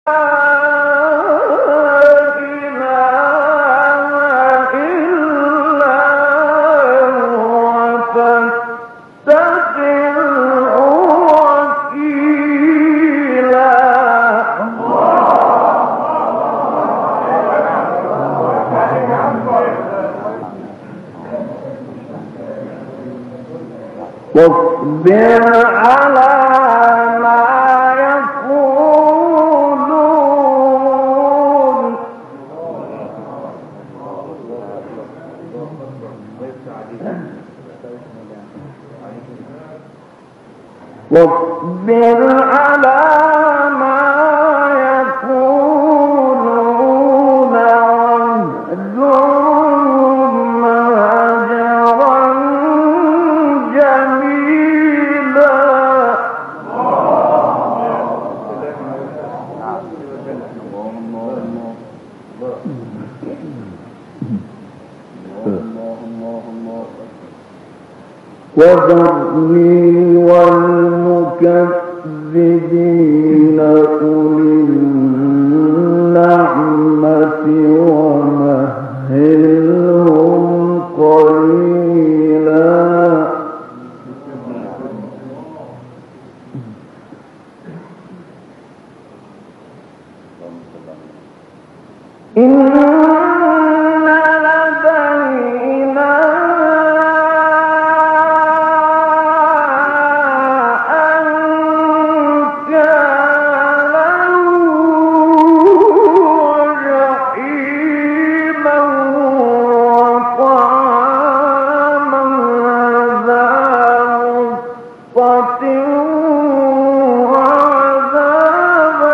واصبر على ما يقولون واصبر على ما يقولون واهجرهم هجرا جميلا وذرني والمكذبين أولي النعمة ومهلهم قليلا إن لدينا أنكالا وجحيما وطعاما ذا غصة وعذابا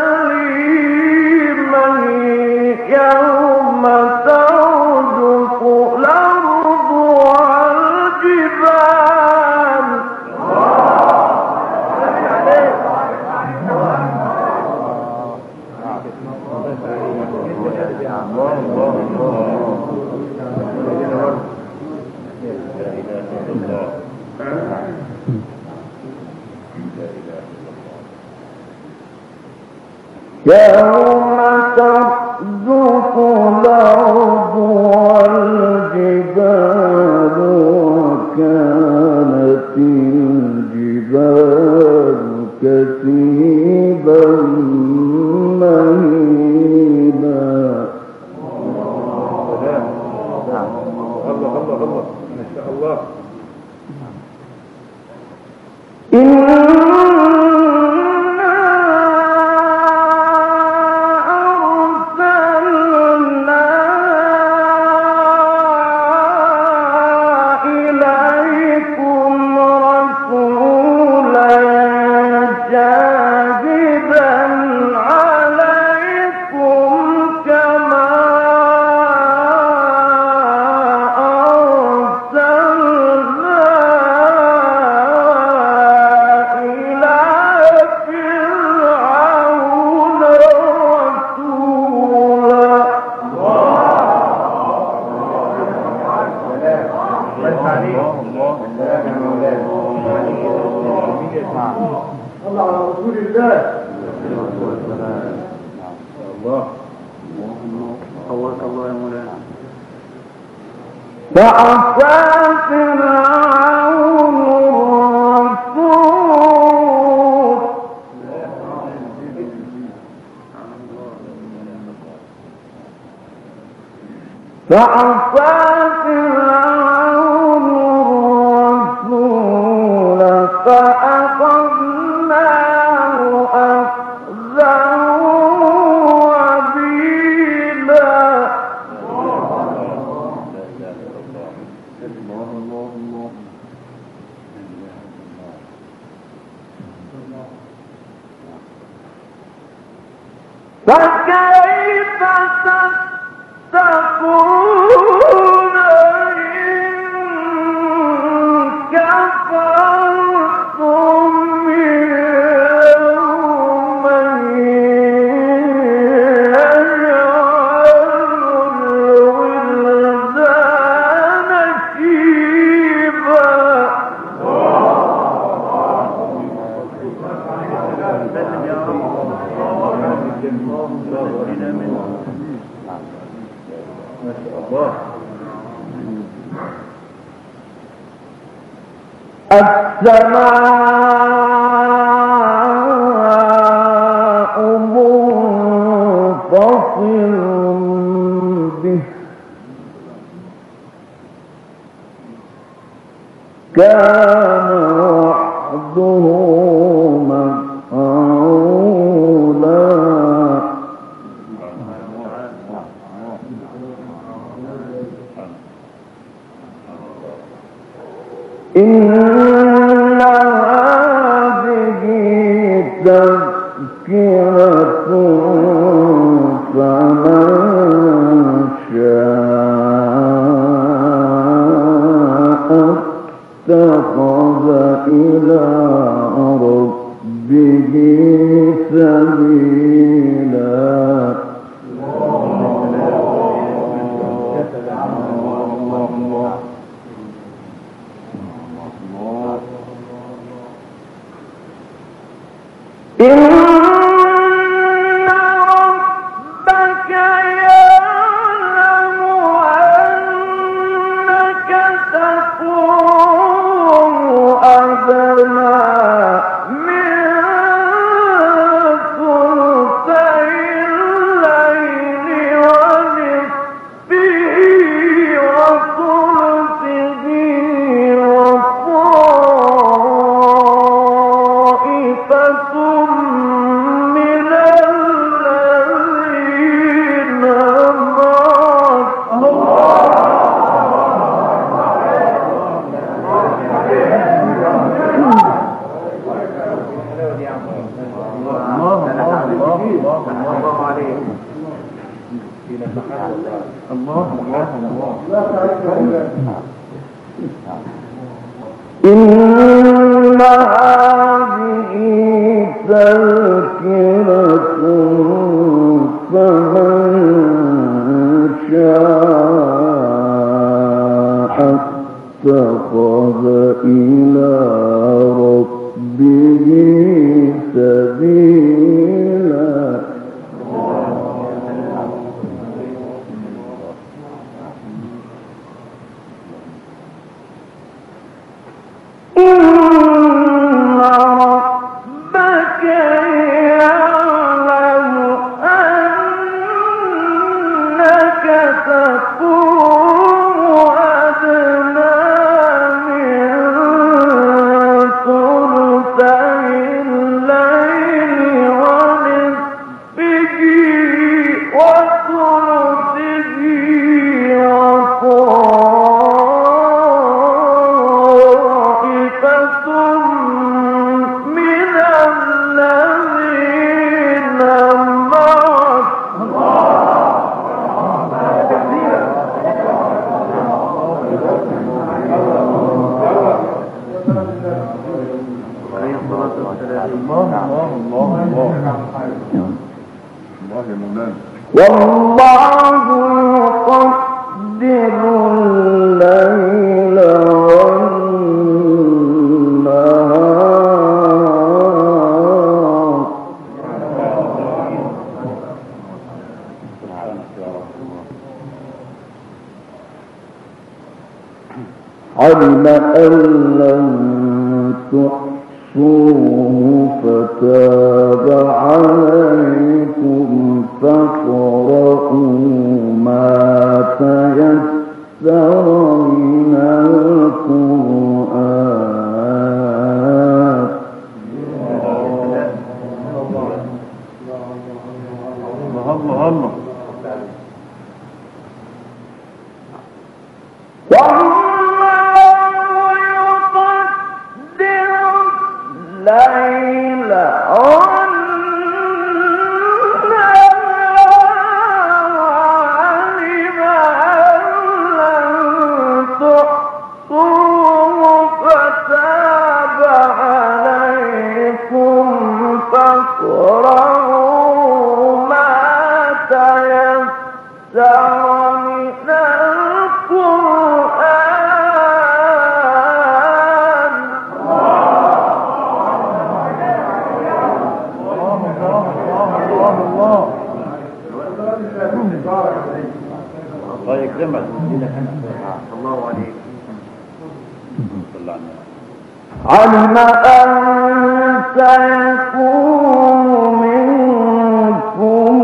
أليما يوم ترجف الأرض والجبال يوم ترجف الأرض والجبال وكانت الجبال كثيبا مهيلا فعصى فرعون الرسول فأخذناه أخذا وبيلا فكيف تتقون إن كفرتم يوما يجعل الولدان شيبا السماء منفصل به كان وحده مفعولا إن هذه تذكرة فمن شاء اتخذ إلى ربه سبيلا إن ربك يعلم أنك تقوم أدنى من ثلثي الليل ونصفه وثلثه وطائفة من الذين إن هذه تذكرة فمن شاء اتخذ إلى ربه سبيلا إن ربك يعلم أنك تقوم أدنى من ثلثي الليل ونصفه وثلثه وطائفة من الذين معك والله يقدر الليل والنهار علم أن لن تحصوه فتاب عليكم فاقرؤوا ما تيسر من القرآن الليل والنهار علم أن لن تحصوه فتاب عليكم فاقرؤوا ما تيسر من القرآن الله الله يكرمك. الله عليك. علم أن سيكون منكم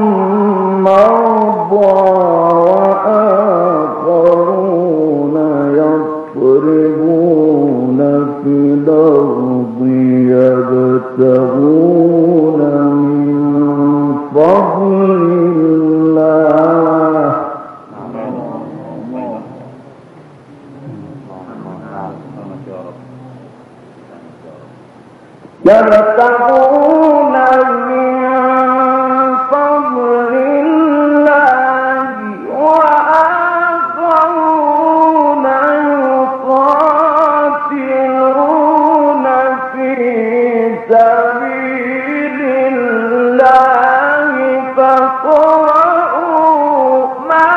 مرضى وآخرون يضربون في الأرض يبتغون من فضل الله يبتغون من فضل الله وآخرون يقاتلون في سبيل الله فاقرؤوا ما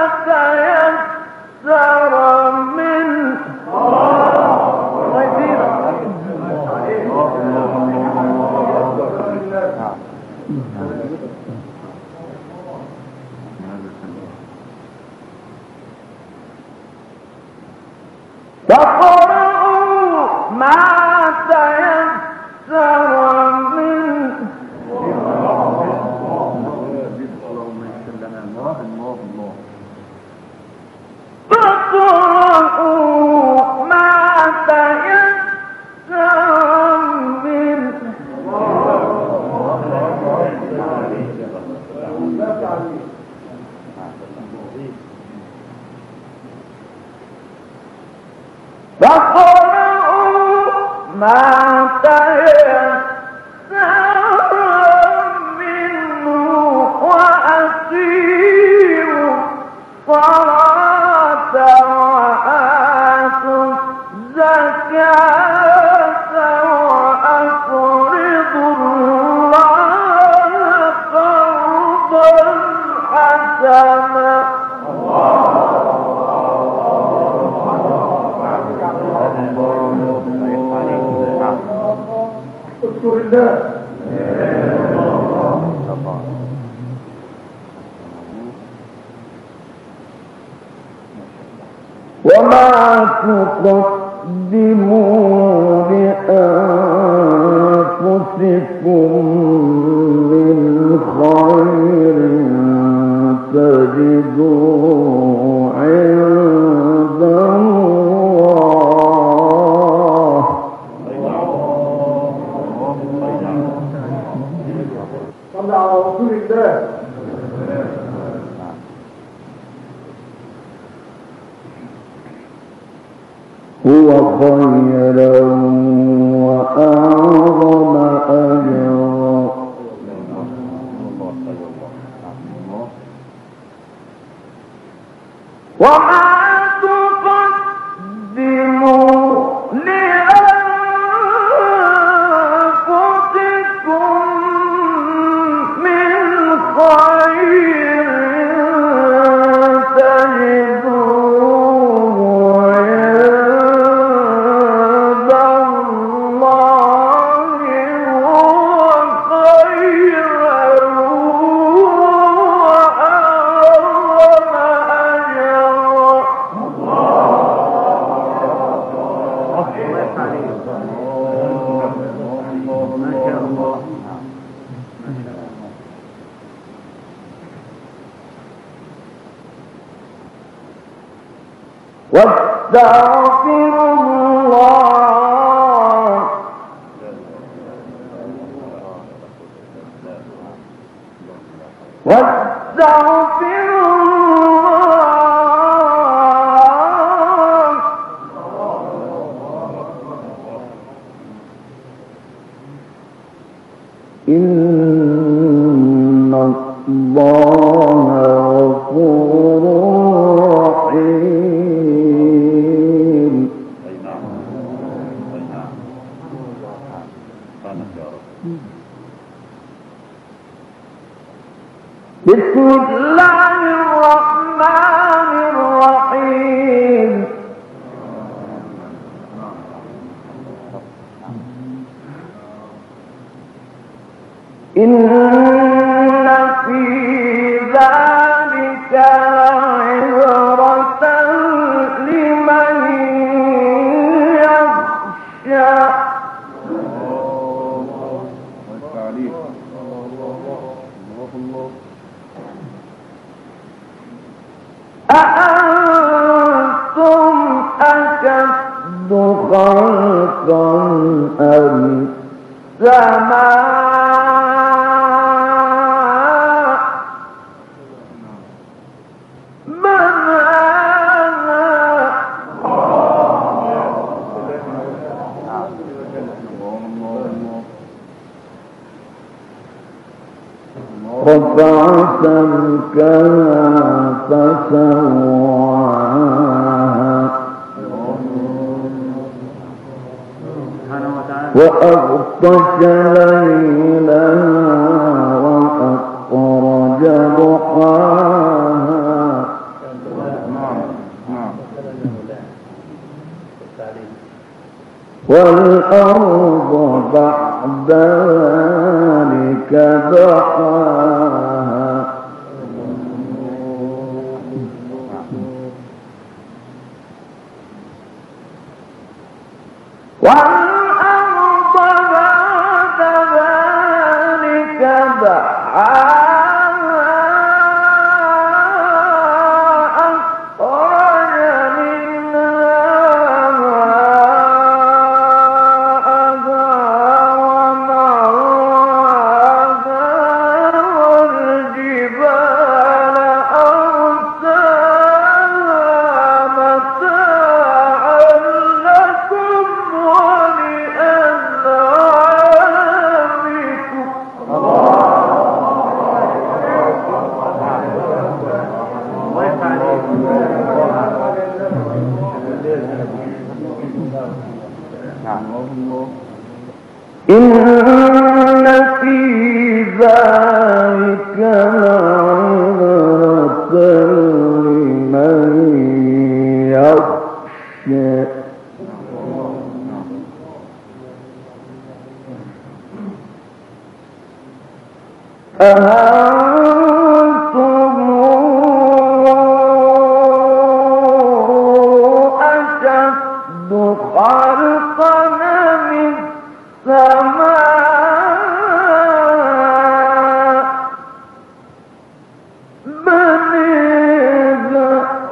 تيسر منه فاقرؤوا ما تيسر منه فاقرؤوا ما تيسر منه فاقرؤوا ما تيسر منه وأقيموا الصلاة وآتوا الزكاة وأقرضوا الله قرضا حسنا اذكر الله وما تقدموا لأنفسكم من خير تجدوه عند الله صلى على رسول الله هو خيرا وأعظم أجرا وما تقدموا لأنفسكم من خير تجدوه عند الله هو خيرا وأعظم واستغفر الله واستغفر الله إن الله غفور رحيم بسم الله الرحمن الرحيم إن في ذلك أأنتم أشد خلقا أم السماء بناها رفع سمكها فسواها وأغطش ليلها وأخرج ضحاها والأرض بعد ذلك دحاها والأرض بعد ذلك دحاها إن في ذلك لعبرة لمن يخشى أأنتم أشد خلقا من السماء بنيها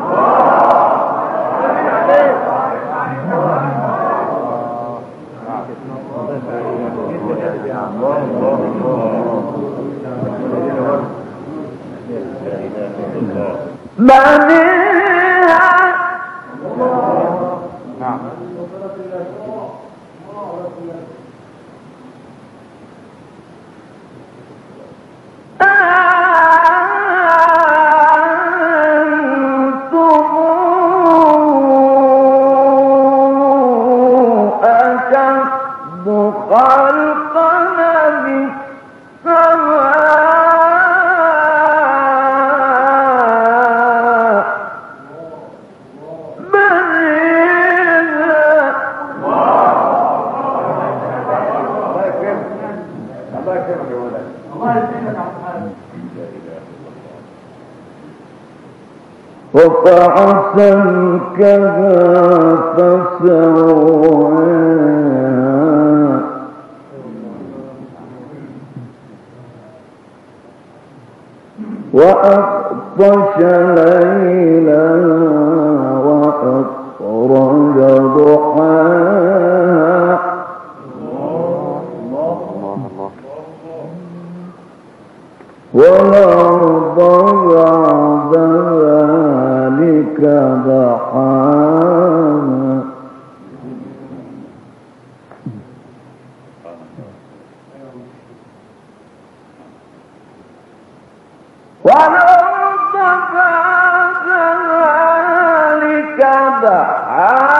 رفع سمكها فسواها وأغطش ليلها وأخرج ضحاها والأرض بعد ذلك دحاها والأرض بعد ذلك دحاها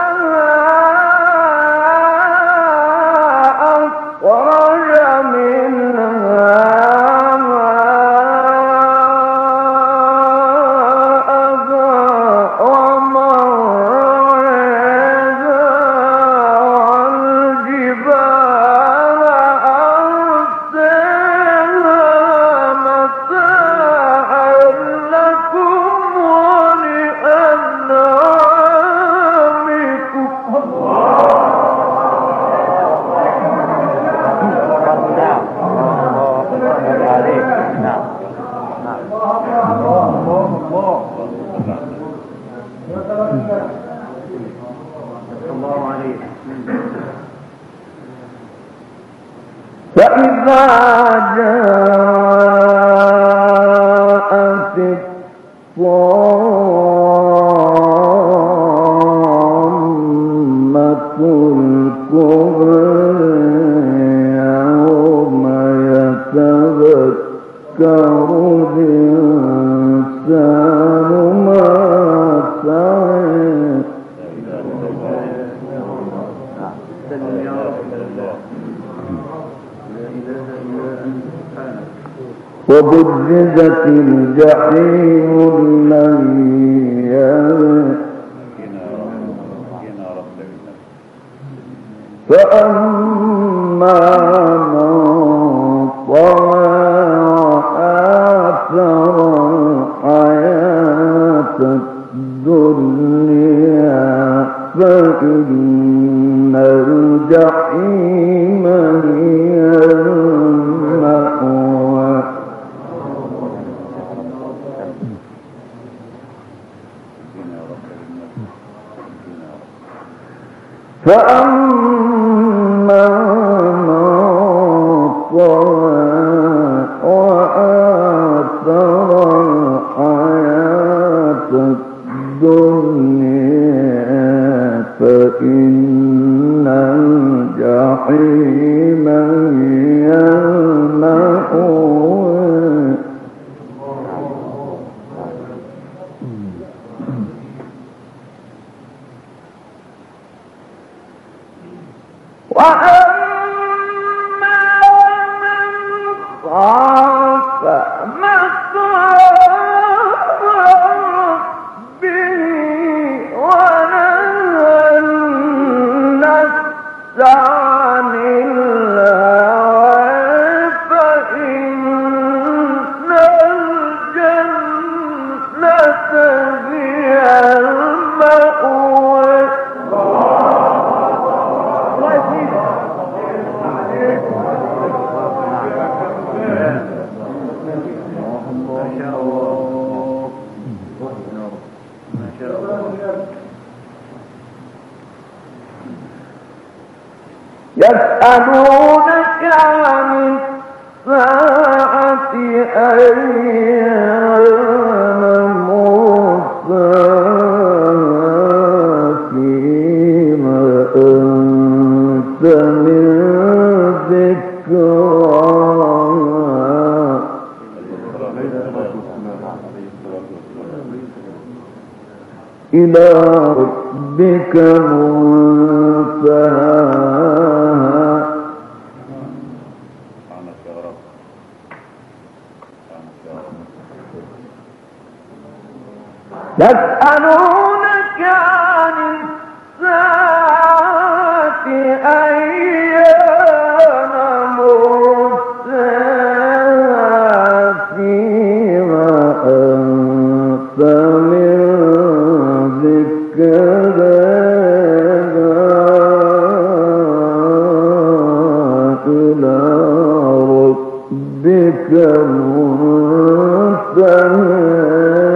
أخرج منها الله عليك. فإذا جاءت الطامة الكبرى يوم يتذكر الإنسان ما سعى وبرزت الجحيم لمن يرى فأما من طغى وآثر الحياة الدنيا فإن الجحيم هي المأوى فأما من طغى وآثر الحياة الدنيا فإن الجحيم هي المأوى وأما من خاف مقام ربه ونهى النفس عن الهوى فإن الجنة هي المأوى يسألونك عن الساعة أيان مرساها فيما أنت من ذكراها إلى ربك منتهاها يسألونك عن الساعة أيان مرساها فيما أنت من ذكرها إلى ربك منتهاها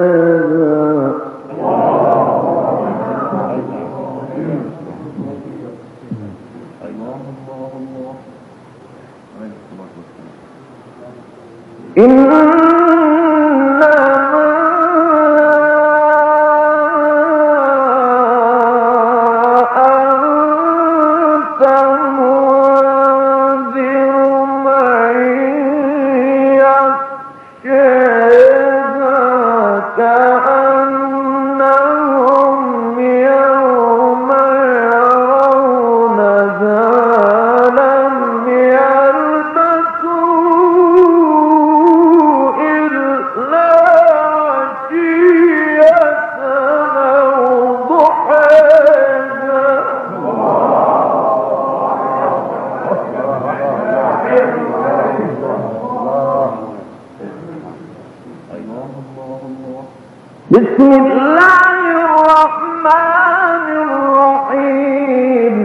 بسم الله الرحمن الرحيم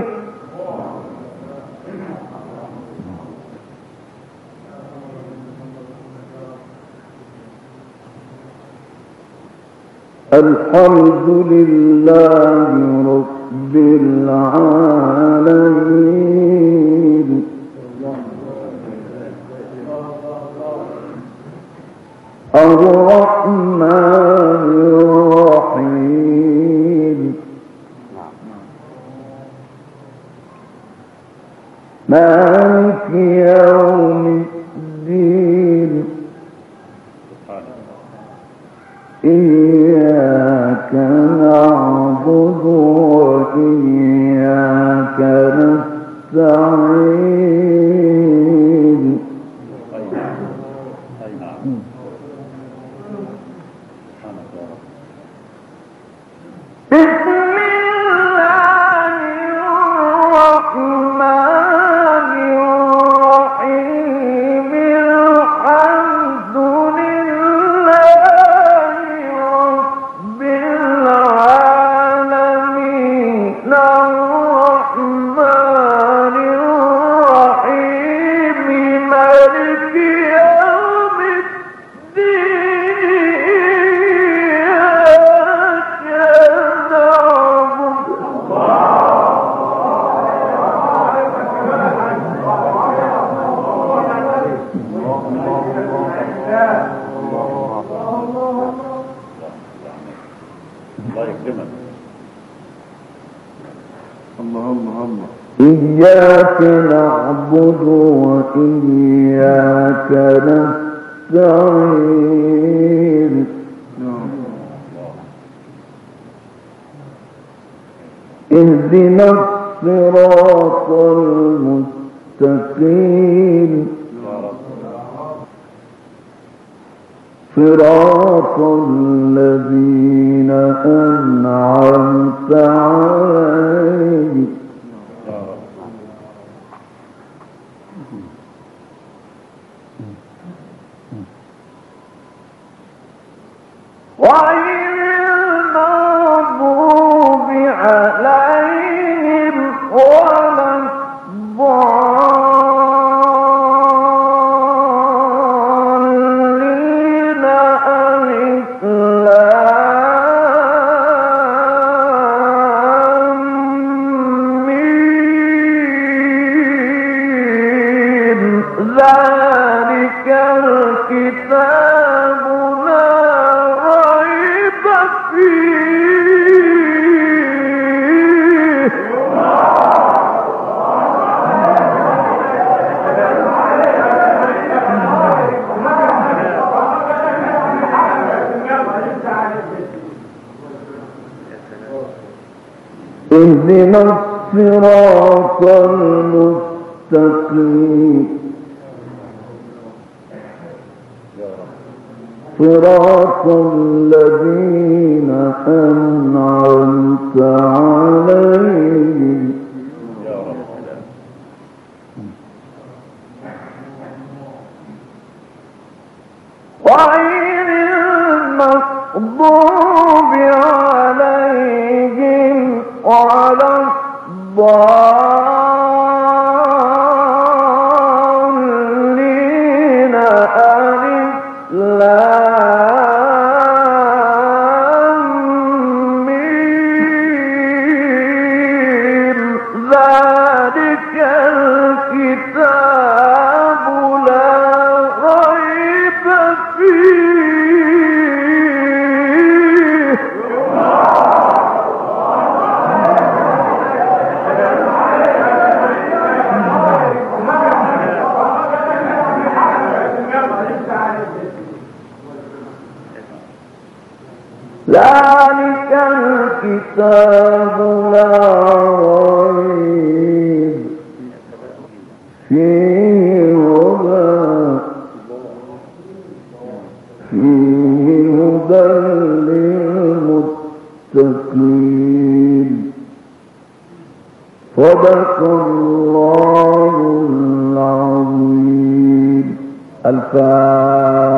الحمد لله رب العالمين الرحمن الرحيم مالك يوم الدين إياك نعبد وإياك نستعين بسم الله الرحمن الرحيم الحمد لله رب العالمين الرحمن الرحيم مالك يوم إياك نعبد وإياك نستعين اهدنا الصراط المستقيم صراط الذين أنعمت عليهم غير المغضوب عليهم ولا الضالين ذلك الكتاب لا ريب فيه اهدنا الصراط المستقيم صراط الذين أنعمت عليهم غير المغضوب عليهم ولا الضالين ذلك الكتاب لا ريب فيه ذلك الكتاب لا ريب فيه هدى للمتقين صدق الله العظيم. الفاتحة.